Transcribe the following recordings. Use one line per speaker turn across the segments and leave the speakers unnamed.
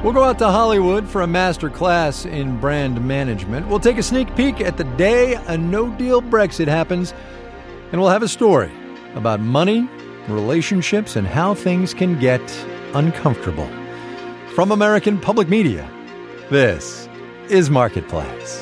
We'll go out to Hollywood for a master class in brand management. We'll take a sneak peek at the day a no-deal Brexit happens, and we'll have a story about money, relationships, and how things can get uncomfortable. From American Public Media, this is Marketplace.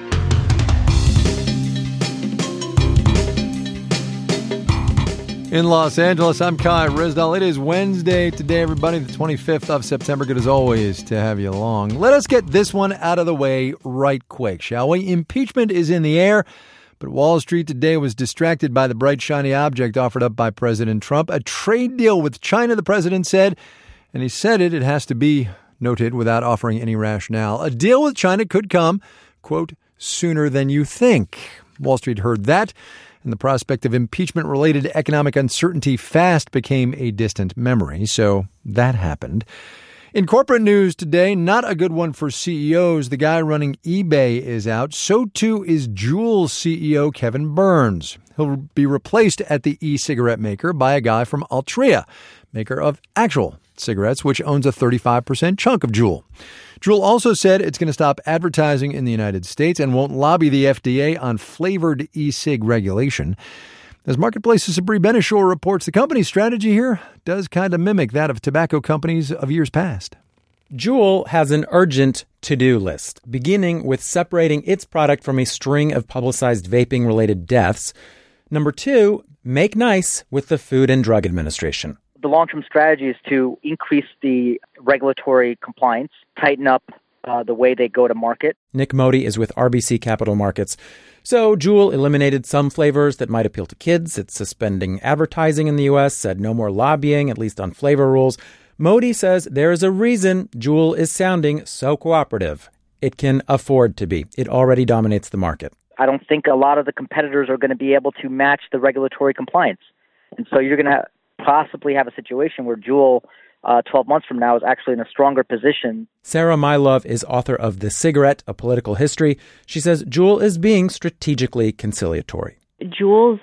In Los Angeles, I'm Kai Ryssdal. It is Wednesday today, everybody, the 25th of September. Good as always to have you along. Let us get this one out of the way right quick, shall we? Impeachment is in the air, but Wall Street today was distracted by the bright, shiny object offered up by President Trump. A trade deal with China, the president said, and he said it has to be noted without offering any rationale. A deal with China could come, quote, sooner than you think. Wall Street heard that, and the prospect of impeachment-related economic uncertainty fast became a distant memory. So that happened. In corporate news today, not a good one for CEOs. The guy running eBay is out. So too is Juul CEO Kevin Burns. He'll be replaced at the e-cigarette maker by a guy from Altria, maker of actual cigarettes, which owns a 35% chunk of Juul. Juul also said it's going to stop advertising in the United States and won't lobby the FDA on flavored e-cig regulation. As Marketplace's Sabri Benishore reports, the company's strategy here does kind of mimic that of tobacco companies of years past.
Juul has an urgent to-do list, beginning with separating its product from a string of publicized vaping-related deaths. Number 2, make nice with the Food and Drug Administration.
The long-term strategy is to increase the regulatory compliance, tighten up the way they go to market.
Nick Modi is with RBC Capital Markets. So Juul eliminated some flavors that might appeal to kids. It's suspending advertising in the U.S., said no more lobbying, at least on flavor rules. Modi says there is a reason Juul is sounding so cooperative. It can afford to be. It already dominates the market.
I don't think a lot of the competitors are going to be able to match the regulatory compliance. And so you're going to possibly have a situation where Juul 12 months from now is actually in a stronger position.
Sarah Mylove is author of The Cigarette, A Political History. She says Juul is being strategically conciliatory.
Juul's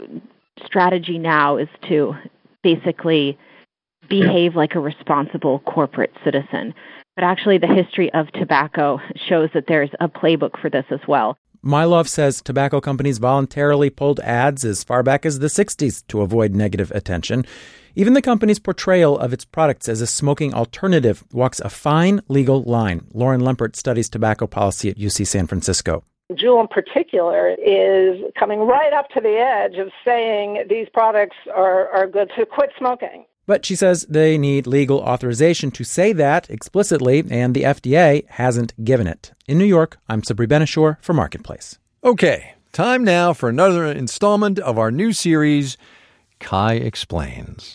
strategy now is to basically behave like a responsible corporate citizen. But actually the history of tobacco shows that there's a playbook for this as well.
Mylove says tobacco companies voluntarily pulled ads as far back as the 60s to avoid negative attention. Even the company's portrayal of its products as a smoking alternative walks a fine legal line. Lauren Lempert studies tobacco policy at UC San Francisco.
Juul in particular is coming right up to the edge of saying these products are good to quit smoking.
But she says they need legal authorization to say that explicitly, and the FDA hasn't given it. In New York, I'm Sabri Benishore for Marketplace.
Okay, time now for another installment of our new series, Kai Explains.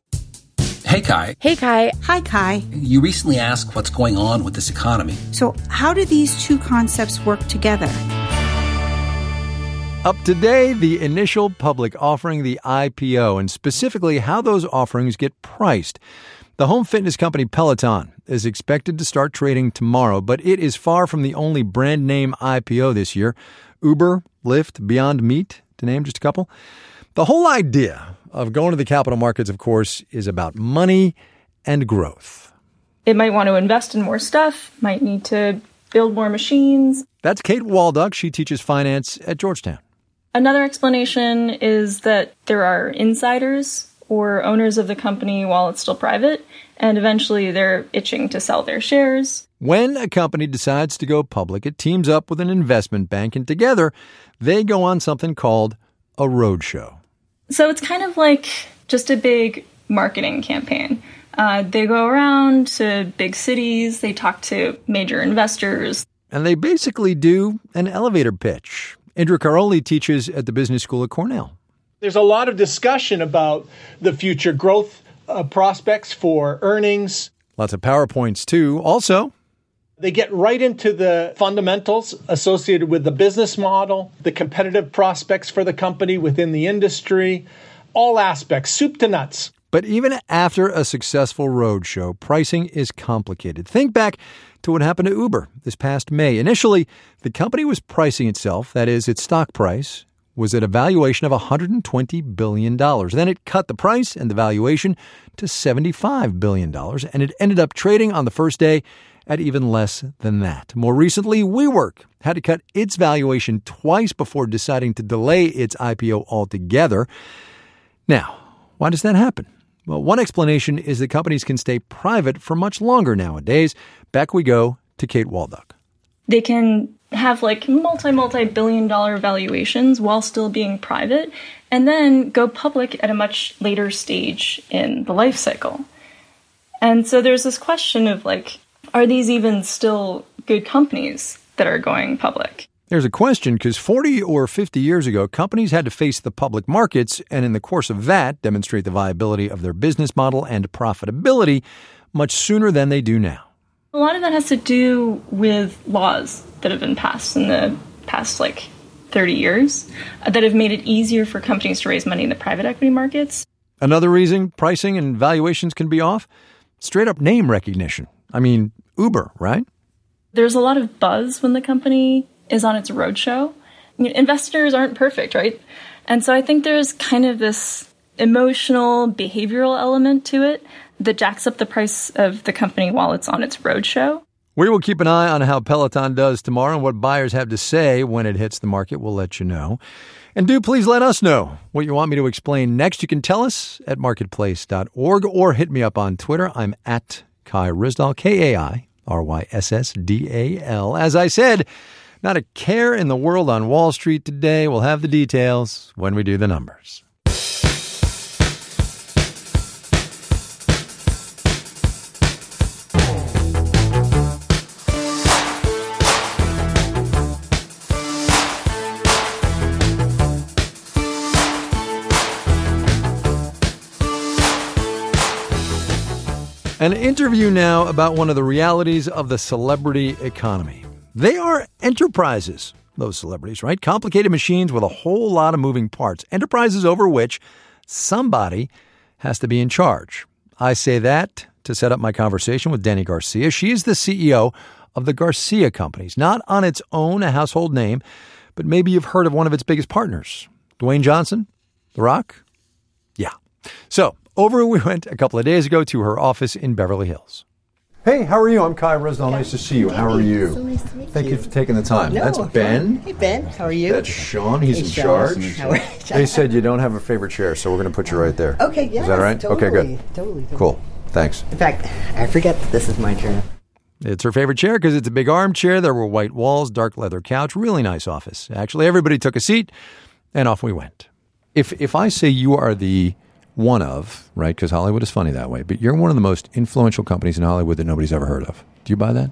Hey, Kai.
Hey, Kai.
Hi, Kai.
You recently asked what's going on with this economy.
So how do these two concepts work together?
Up today, the initial public offering, the IPO, and specifically how those offerings get priced. The home fitness company Peloton is expected to start trading tomorrow, but it is far from the only brand name IPO this year. Uber, Lyft, Beyond Meat, to name just a couple. The whole idea of going to the capital markets, of course, is about money and growth.
It might want to invest in more stuff, might need to build more machines.
That's Kate Walduck. She teaches finance at Georgetown.
Another explanation is that there are insiders or owners of the company while it's still private, and eventually they're itching to sell their shares.
When a company decides to go public, it teams up with an investment bank, and together they go on something called a roadshow.
So it's kind of like just a big marketing campaign. They go around to big cities, they talk to major investors.
And they basically do an elevator pitch. Indra Karoli teaches at the Business School at Cornell.
There's a lot of discussion about the future growth prospects for earnings.
Lots of PowerPoints, too. Also,
they get right into the fundamentals associated with the business model, the competitive prospects for the company within the industry, all aspects, soup to nuts.
But even after a successful roadshow, pricing is complicated. Think back to what happened to Uber this past May. Initially, the company was pricing itself, that is, its stock price, was at a valuation of $120 billion. Then it cut the price and the valuation to $75 billion, and it ended up trading on the first day at even less than that. More recently, WeWork had to cut its valuation twice before deciding to delay its IPO altogether. Now, why does that happen? Well, one explanation is that companies can stay private for much longer nowadays. Back we go to Kate Walduck.
They can have like multi-billion dollar valuations while still being private, and then go public at a much later stage in the life cycle. And so there's this question of like, are these even still good companies that are going public?
There's a question because 40 or 50 years ago, companies had to face the public markets and in the course of that, demonstrate the viability of their business model and profitability much sooner than they do now.
A lot of that has to do with laws that have been passed in the past, 30 years that have made it easier for companies to raise money in the private equity markets.
Another reason pricing and valuations can be off? Straight up name recognition. I mean, Uber, right?
There's a lot of buzz when the company is on its roadshow. Investors aren't perfect, right? And so I think there's kind of this emotional, behavioral element to it that jacks up the price of the company while it's on its roadshow.
We will keep an eye on how Peloton does tomorrow and what buyers have to say when it hits the market. We'll let you know. And do please let us know what you want me to explain next. You can tell us at marketplace.org or hit me up on Twitter. I'm at Kai Ryssdal, KaiRyssdal. As I said, not a care in the world on Wall Street today. We'll have the details when we do the numbers. An interview now about one of the realities of the celebrity economy. They are enterprises, those celebrities, right? Complicated machines with a whole lot of moving parts. Enterprises over which somebody has to be in charge. I say that to set up my conversation with Dany Garcia. She is the CEO of the Garcia Companies. Not on its own a household name, but maybe you've heard of one of its biggest partners. Dwayne Johnson? The Rock? Yeah. So, over we went a couple of days ago to her office in Beverly Hills. Hey, how are you? I'm Kai Ryssdal. Nice to see you. How are you?
So nice to meet you.
Thank you for taking the time.
No,
that's Ben.
Hey, Ben. How are you?
That's Sean. He's in charge. They said you don't have a favorite chair, so we're going to put you right there.
Okay, yeah.
Is that right?
Totally,
okay, good.
Totally.
Cool. Thanks.
In fact, I forget that this is my chair.
It's her favorite chair because it's a big armchair. There were white walls, dark leather couch, really nice office. Actually, everybody took a seat, and off we went. If I say you are the one of, right, because Hollywood is funny that way, but you're one of the most influential companies in Hollywood that nobody's ever heard of. Do you buy that?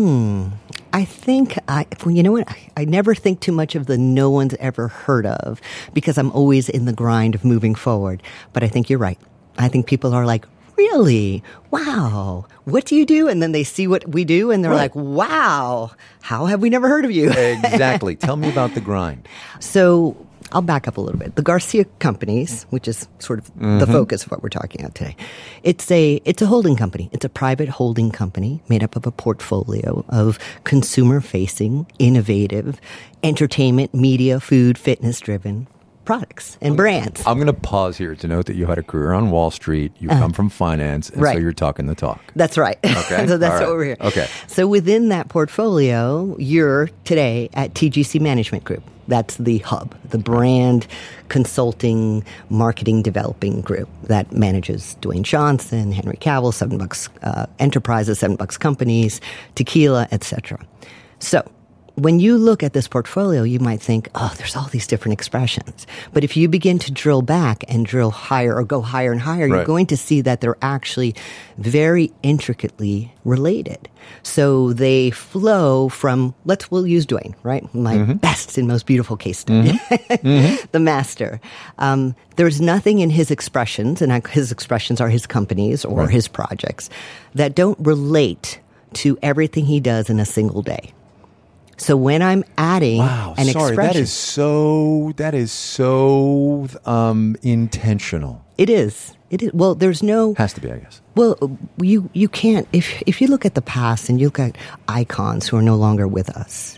I think, you know what, I never think too much of the no one's ever heard of because I'm always in the grind of moving forward. But I think you're right. I think people are like, really? Wow. What do you do? And then they see what we do and they're like, wow, how have we never heard of you?
Exactly. Tell me about the grind.
So I'll back up a little bit. The Garcia Companies, which is sort of the focus of what we're talking about today, it's a holding company. It's a private holding company made up of a portfolio of consumer-facing, innovative, entertainment, media, food, fitness-driven products and brands.
I'm going to pause here to note that you had a career on Wall Street. You come from finance, and so you're talking the talk.
That's right.
Okay.
So that's what we're here.
Okay.
So within that portfolio, you're today at TGC Management Group. That's the hub, the brand consulting, marketing, developing group that manages Dwayne Johnson, Henry Cavill, $7 Enterprises, $7 Companies, Tequila, etc. So when you look at this portfolio, you might think, oh, there's all these different expressions. But if you begin to drill back and drill higher or go higher and higher, you're going to see that they're actually very intricately related. So they flow from, we'll use Dwayne, right? My best and most beautiful case study, the master. There's nothing in his expressions, and his expressions are his companies or his projects, that don't relate to everything he does in a single day. So when I'm adding an expression,
that is so intentional.
It is. Well, there's no
has to be, I guess.
Well, you can't if you look at the past and you look at icons who are no longer with us.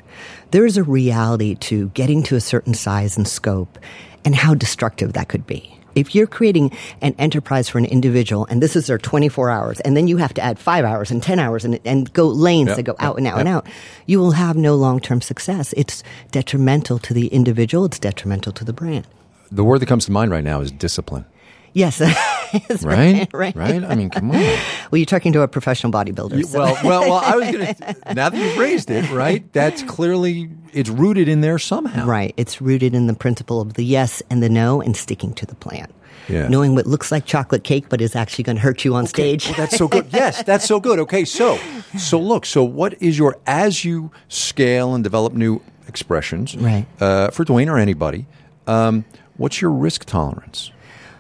there is a reality to getting to a certain size and scope and how destructive that could be. If you're creating an enterprise for an individual, and this is their 24 hours, and then you have to add 5 hours and 10 hours and go lanes that go out and out and out, you will have no long-term success. It's detrimental to the individual. It's detrimental to the brand.
The word that comes to mind right now is discipline.
Yes.
Right?
Right.
I mean, come on.
Well, you're talking to a professional bodybuilder. So.
Well, I was going to, now that you've raised it, right, that's clearly, it's rooted in there somehow.
Right. It's rooted in the principle of the yes and the no and sticking to the plan.
Yeah.
Knowing what looks like chocolate cake but is actually going to hurt you on stage.
Well, that's so good. Yes, that's so good. Okay, so look, what is your, as you scale and develop new expressions,
right.
For Dwayne or anybody, what's your risk tolerance?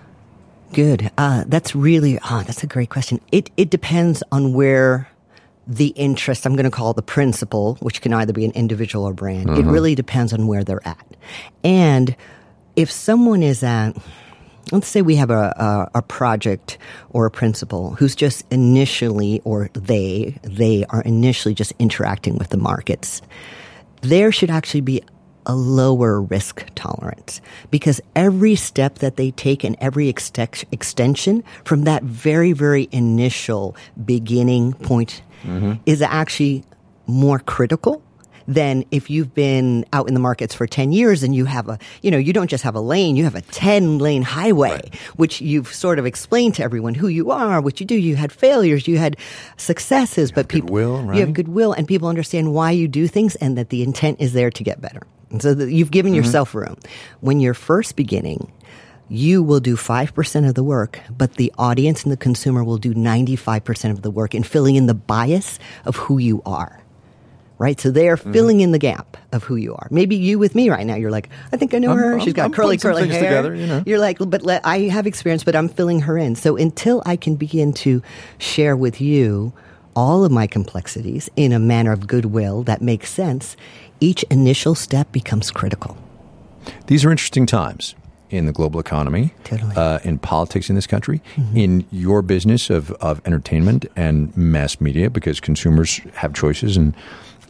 Good. That's a great question. It depends on where the interest, I'm going to call the principle, which can either be an individual or brand. It really depends on where they're at. And if someone is at, let's say we have a project or a principal who's just initially, or they are initially just interacting with the markets, there should actually be a lower risk tolerance, because every step that they take and every extension from that very, very initial beginning point is actually more critical than if you've been out in the markets for 10 years and you have you don't just have a lane, you have a 10-lane highway, which you've sort of explained to everyone who you are, what you do. You had failures, you had successes, but people, you have goodwill, and people understand why you do things and that the intent is there to get better. And so you've given yourself room. When you're first beginning, you will do 5% of the work, but the audience and the consumer will do 95% of the work in filling in the bias of who you are. Right? So they are filling in the gap of who you are. Maybe you with me right now, you're like, I think I know her. She's got curly hair.
Together, you know.
You're like, but I have experience, but I'm filling her in. So until I can begin to share with you all of my complexities in a manner of goodwill that makes sense, each initial step becomes critical.
These are interesting times in the global economy, in politics in this country, in your business of entertainment and mass media, because consumers have choices and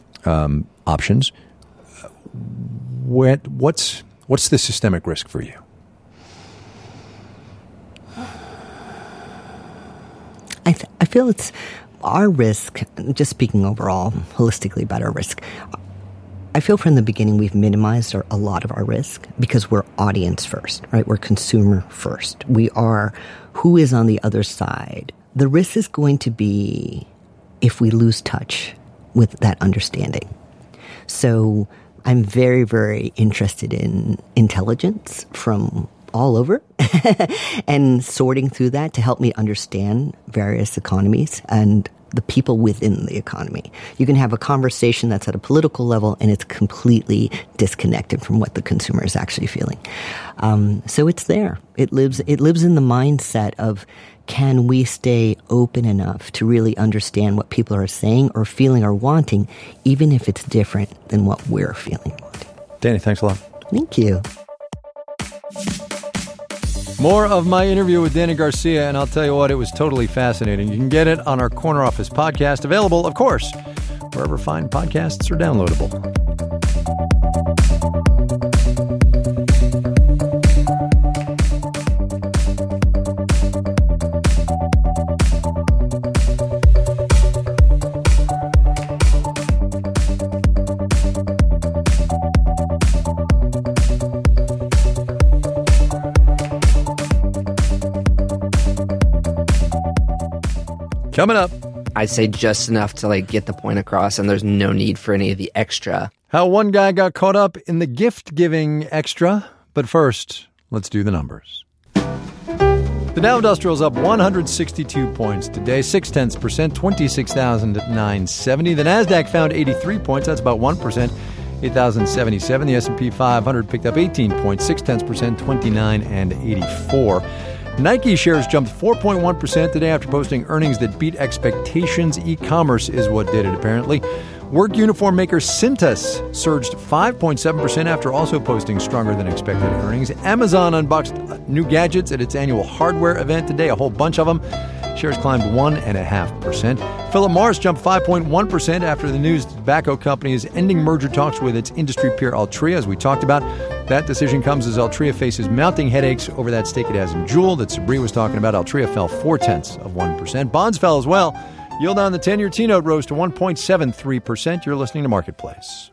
options. What's the systemic risk for you?
I feel it's our risk, just speaking overall, holistically about our risk. I feel from the beginning we've minimized a lot of our risk because we're audience first, right? We're consumer first. We are who is on the other side. The risk is going to be if we lose touch with that understanding. So I'm very, very interested in intelligence from all over and sorting through that to help me understand various economies and the people within the economy. You can have a conversation that's at a political level and it's completely disconnected from what the consumer is actually feeling. So it's there. It lives in the mindset of, can we stay open enough to really understand what people are saying or feeling or wanting, even if it's different than what we're feeling?
Danny, thanks a lot.
Thank you.
More of my interview with Danny Garcia, and I'll tell you what, it was totally fascinating. You can get it on our Corner Office podcast, available, of course, wherever fine podcasts are downloadable. Coming up,
I'd say just enough to get the point across, and there's no need for any of the extra.
How one guy got caught up in the gift-giving extra. But first, let's do the numbers. The Dow Industrial is up 162 points today, 0.6%, 26,970. The Nasdaq found 83 points. That's about 1%, 8,077. The S&P 500 picked up 18 points, 0.6%, 29,084. Nike shares jumped 4.1% today after posting earnings that beat expectations. E-commerce is what did it, apparently. Work uniform maker Cintas surged 5.7% after also posting stronger than expected earnings. Amazon unboxed new gadgets at its annual hardware event today, a whole bunch of them. Shares climbed 1.5%. Philip Morris jumped 5.1% after the news tobacco company is ending merger talks with its industry peer Altria, as we talked about. That decision comes as Altria faces mounting headaches over that stake it has in Juul that Sabri was talking about. Altria fell 0.4%. Bonds fell as well. Yield on the 10-year T-note rose to 1.73%. You're listening to Marketplace.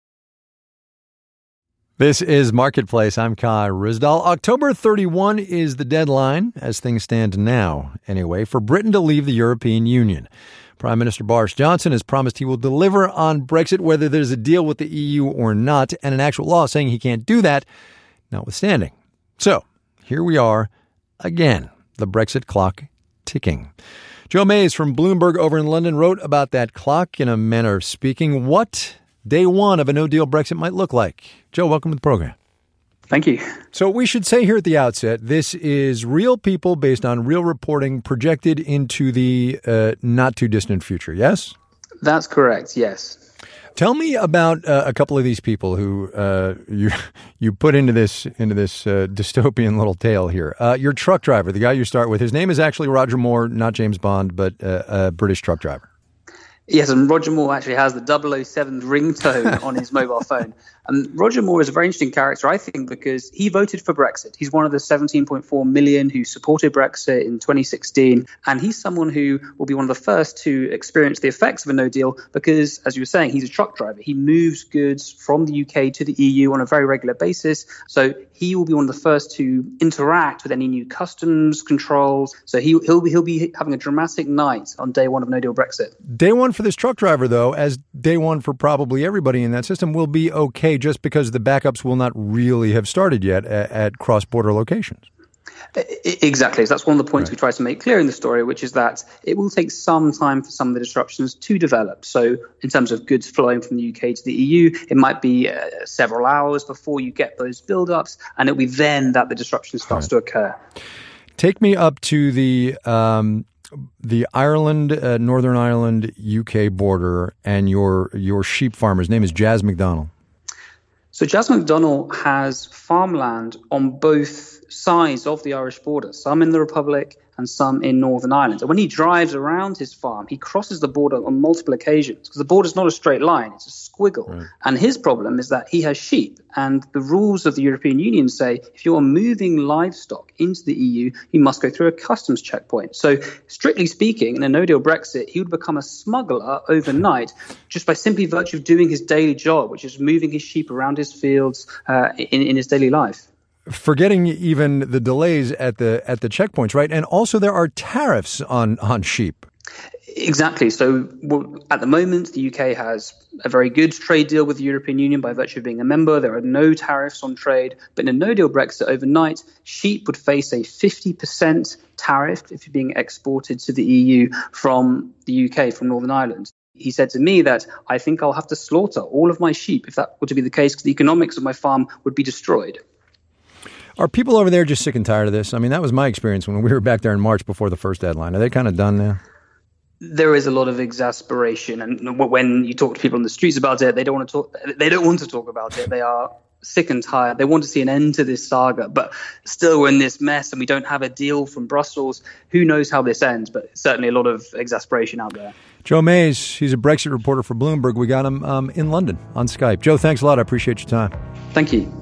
This is Marketplace. I'm Kai Ryssdal. October 31 is the deadline, as things stand now, anyway, for Britain to leave the European Union. Prime Minister Boris Johnson has promised he will deliver on Brexit, whether there's a deal with the EU or not, and an actual law saying he can't do that, notwithstanding. So, here we are again, the Brexit clock ticking. Joe Mays from Bloomberg over in London wrote about that clock in a manner of speaking. What day one of a no-deal Brexit might look like. Joe, welcome to the program.
Thank you.
So we should say here at the outset, this is real people based on real reporting projected into the not-too-distant future, yes?
That's correct, yes.
Tell me about a couple of these people who you put into this dystopian little tale here. Your truck driver, the guy you start with, his name is actually Roger Moore, not James Bond, but a British truck driver.
Yes, and Roger Moore actually has the 007 ringtone on his mobile phone. And Roger Moore is a very interesting character, I think, because he voted for Brexit. He's one of the 17.4 million who supported Brexit in 2016. And he's someone who will be one of the first to experience the effects of a no deal because, as you were saying, he's a truck driver. He moves goods from the UK to the EU on a very regular basis. So he will be one of the first to interact with any new customs controls. So he'll be having a dramatic night on day one of no deal Brexit.
Day one for this truck driver, though, as day one for probably everybody in that system, will be okay just because the backups will not really have started yet at cross-border locations.
Exactly. So that's one of the points we try to make clear in the story, which is that it will take some time for some of the disruptions to develop. So in terms of goods flowing from the UK to the EU, it might be several hours before you get those build-ups, and it'll be then that the disruption starts to occur.
Take me up to the Ireland, Northern Ireland, UK border and your sheep farmer. His name is Jas McDonnell.
So Jas McDonnell has farmland on both sides of the Irish border, some in the Republic and some in Northern Ireland. And when he drives around his farm, he crosses the border on multiple occasions because the border is not a straight line, it's a squiggle. Right. And his problem is that he has sheep, and the rules of the European Union say if you are moving livestock into the EU, you must go through a customs checkpoint. So strictly speaking, in a no-deal Brexit, he would become a smuggler overnight just by simply virtue of doing his daily job, which is moving his sheep around his fields in his daily life.
Forgetting even the delays at the checkpoints, right? And also there are tariffs on sheep.
Exactly. So at the moment, the UK has a very good trade deal with the European Union by virtue of being a member. There are no tariffs on trade. But in a no-deal Brexit overnight, sheep would face a 50% tariff if you're being exported to the EU from the UK, from Northern Ireland. He said to me that I think I'll have to slaughter all of my sheep if that were to be the case, because the economics of my farm would be destroyed.
Are people over there just sick and tired of this? I mean, that was my experience when we were back there in March before the first deadline. Are they kind of done now?
There is a lot of exasperation, and when you talk to people on the streets about it, they don't want to talk about it. They are sick and tired. They want to see an end to this saga, but still we're in this mess and we don't have a deal from Brussels. Who knows how this ends, but certainly a lot of exasperation out there.
Joe Mays, he's a Brexit reporter for Bloomberg. We got him in London on Skype. Joe, thanks a lot. I appreciate your time.
Thank you.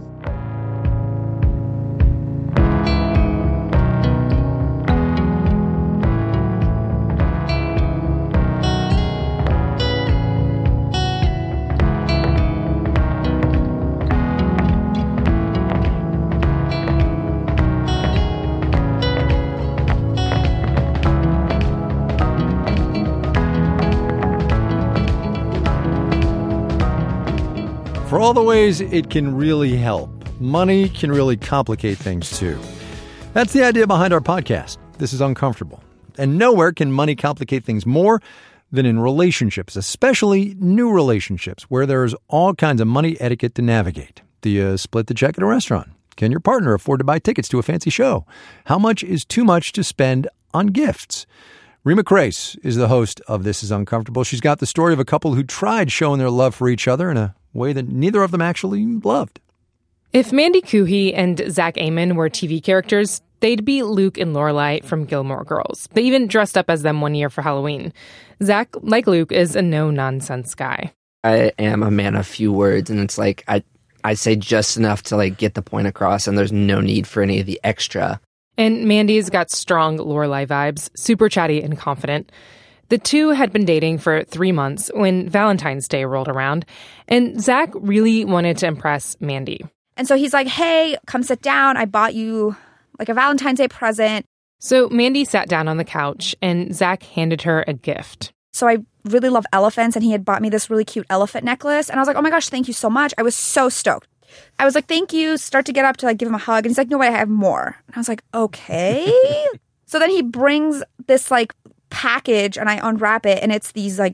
For all the ways it can really help, money can really complicate things too. That's the idea behind our podcast. This is Uncomfortable. And nowhere can money complicate things more than in relationships, especially new relationships, where there's all kinds of money etiquette to navigate. Do you split the check at a restaurant? Can your partner afford to buy tickets to a fancy show? How much is too much to spend on gifts? Rima Crace is the host of This Is Uncomfortable. She's got the story of a couple who tried showing their love for each other in a way that neither of them actually loved.
If Mandy Coohey and Zach Amon were TV characters, they'd be Luke and Lorelai from Gilmore Girls. They even dressed up as them one year for Halloween. Zach, like Luke, is a no-nonsense guy.
I am a man of few words, and it's like I say just enough to get the point across, and there's no need for any of the extra.
And Mandy's got strong Lorelai vibes, super chatty and confident. The two had been dating for 3 months when Valentine's Day rolled around, and Zach really wanted to impress Mandy.
And so he's like, hey, come sit down. I bought you a Valentine's Day present.
So Mandy sat down on the couch, and Zach handed her a gift.
So I really love elephants, and he had bought me this really cute elephant necklace. And I was like, oh my gosh, thank you so much. I was so stoked. I was like, thank you. Start to get up to give him a hug. And he's like, no, wait, I have more. And I was like, okay. So then he brings this package, and I unwrap it, and it's these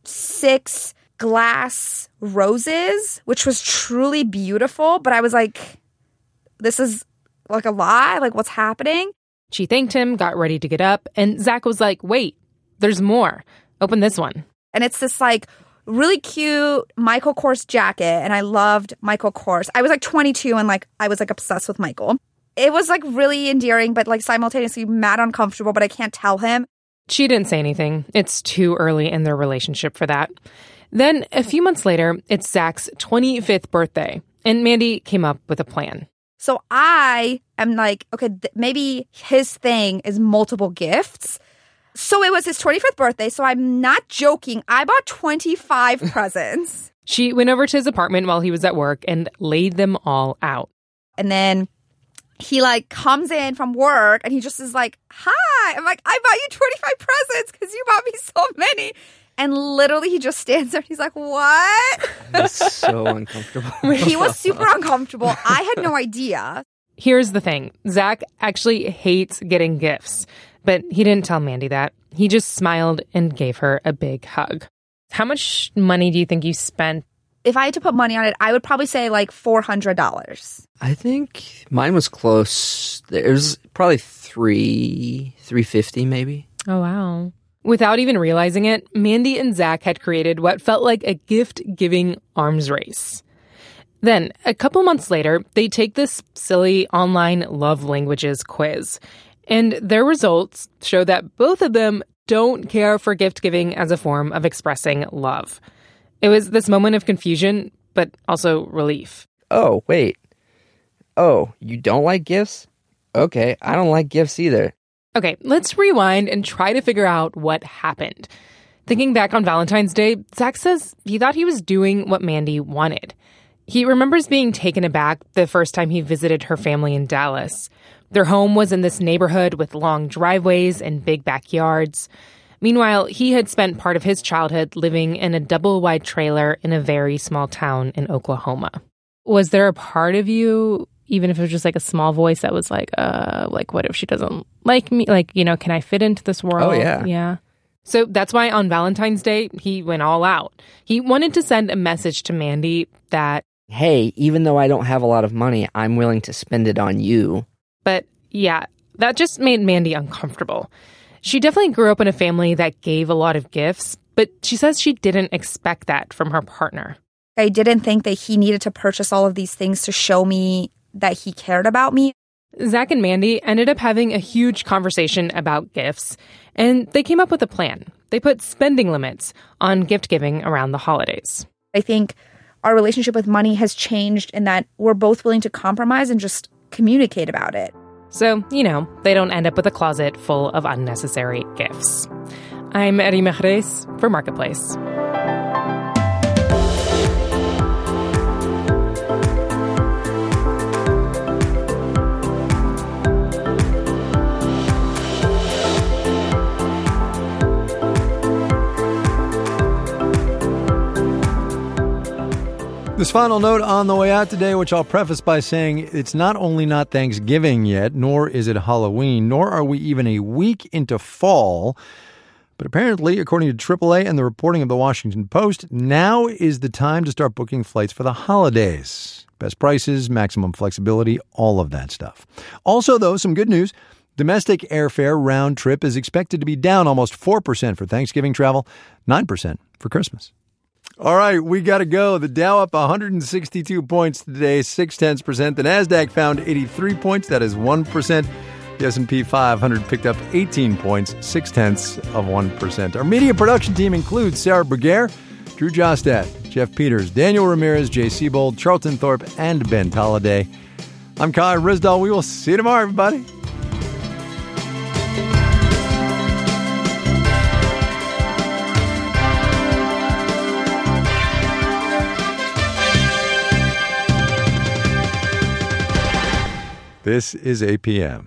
6 glass roses, which was truly beautiful. But I was like, this is a lie? What's happening?
She thanked him, got ready to get up, and Zach was like, wait, there's more. Open this one.
And it's this really cute Michael Kors jacket, and I loved Michael Kors. I was 22 and I was obsessed with Michael. It was really endearing, but simultaneously mad uncomfortable, but I can't tell him.
She didn't say anything. It's too early in their relationship for that. Then a few months later, it's Zach's 25th birthday, and Mandy came up with a plan.
So I am okay, maybe his thing is multiple gifts. So it was his 25th birthday, so I'm not joking. I bought 25 presents.
She went over to his apartment while he was at work and laid them all out.
And then he comes in from work, and he just is like, hi. I'm like, I bought you 25 presents because you bought me so many. And literally he just stands there and he's like, what?
That's so uncomfortable.
He was super uncomfortable. I had no idea.
Here's the thing. Zach actually hates getting gifts, but he didn't tell Mandy that. He just smiled and gave her a big hug. How much money do you think you spent?
If I had to put money on it, I would probably say $400.
I think mine was close. It was probably $350 maybe.
Oh, wow. Without even realizing it, Mandy and Zach had created what felt like a gift-giving arms race. Then, a couple months later, they take this silly online love languages quiz. And their results show that both of them don't care for gift-giving as a form of expressing love. It was this moment of confusion, but also relief.
Oh, wait. Oh, you don't like gifts? Okay, I don't like gifts either.
Okay, let's rewind and try to figure out what happened. Thinking back on Valentine's Day, Zach says he thought he was doing what Mandy wanted. He remembers being taken aback the first time he visited her family in Dallas. Their home was in this neighborhood with long driveways and big backyards. Meanwhile, he had spent part of his childhood living in a double-wide trailer in a very small town in Oklahoma. Was there a part of you, even if it was just a small voice that was what if she doesn't like me? Can I fit into this world?
Oh, yeah.
Yeah. So that's why on Valentine's Day, he went all out. He wanted to send a message to Mandy that,
hey, even though I don't have a lot of money, I'm willing to spend it on you.
But yeah, that just made Mandy uncomfortable. She definitely grew up in a family that gave a lot of gifts, but she says she didn't expect that from her partner.
I didn't think that he needed to purchase all of these things to show me that he cared about me.
Zach and Mandy ended up having a huge conversation about gifts, and they came up with a plan. They put spending limits on gift giving around the holidays.
I think our relationship with money has changed in that we're both willing to compromise and just communicate about it.
So, they don't end up with a closet full of unnecessary gifts. I'm Rima Crace for Marketplace.
This final note on the way out today, which I'll preface by saying it's not only not Thanksgiving yet, nor is it Halloween, nor are we even a week into fall, but apparently, according to AAA and the reporting of the Washington Post, now is the time to start booking flights for the holidays. Best prices, maximum flexibility, all of that stuff. Also, though, some good news. Domestic airfare round trip is expected to be down almost 4% for Thanksgiving travel, 9% for Christmas. All right, we got to go. The Dow up 162 points today, 0.6%. The NASDAQ found 83 points. That is 1%. The S&P 500 picked up 18 points, 0.6%. Our media production team includes Sarah Bruguiere, Drew Jostad, Jeff Peters, Daniel Ramirez, Jay Siebold, Charlton Thorpe, and Ben Tolliday. I'm Kai Ryssdal. We will see you tomorrow, everybody. This is APM.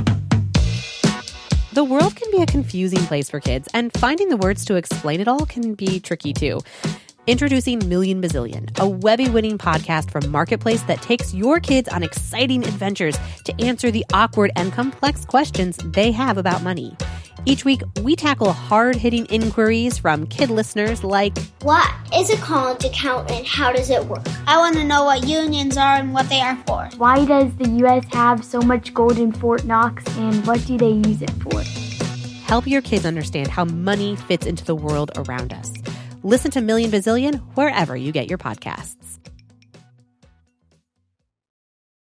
The world can be a confusing place for kids, and finding the words to explain it all can be tricky too. Introducing Million Bazillion, a Webby-winning podcast from Marketplace that takes your kids on exciting adventures to answer the awkward and complex questions they have about money. Each week, we tackle hard-hitting inquiries from kid listeners like,
what is a college account and how does it work? I want to know what unions are and what they are for.
Why does the U.S. have so much gold in Fort Knox and what do they use it for?
Help your kids understand how money fits into the world around us. Listen to Million Bazillion wherever you get your podcasts.